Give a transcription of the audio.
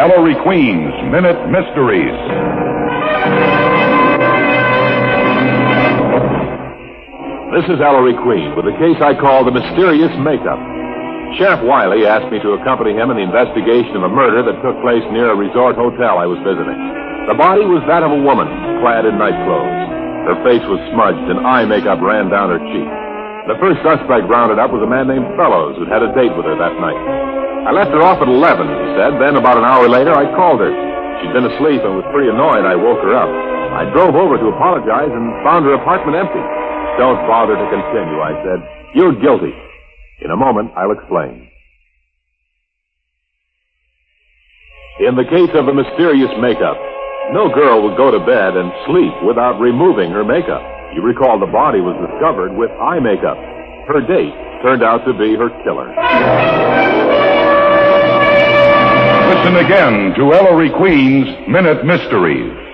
Ellery Queen's Minute Mysteries. This is Ellery Queen with a case I call The Mysterious Makeup. Sheriff Wiley asked me to accompany him in the investigation of a murder that took place near a resort hotel I was visiting. The body was that of a woman, clad in night clothes. Her face was smudged and eye makeup ran down her cheek. The first suspect rounded up was a man named Fellows who'd had a date with her that night. I left her off at 11, he said. Then, about an hour later, I called her. She'd been asleep and was pretty annoyed. I woke her up. I drove over to apologize and found her apartment empty. Don't bother to continue, I said. You're guilty. In a moment, I'll explain. In the case of the mysterious makeup, no girl would go to bed and sleep without removing her makeup. You recall the body was discovered with eye makeup. Her date turned out to be her killer. Listen again to Ellery Queen's Minute Mysteries.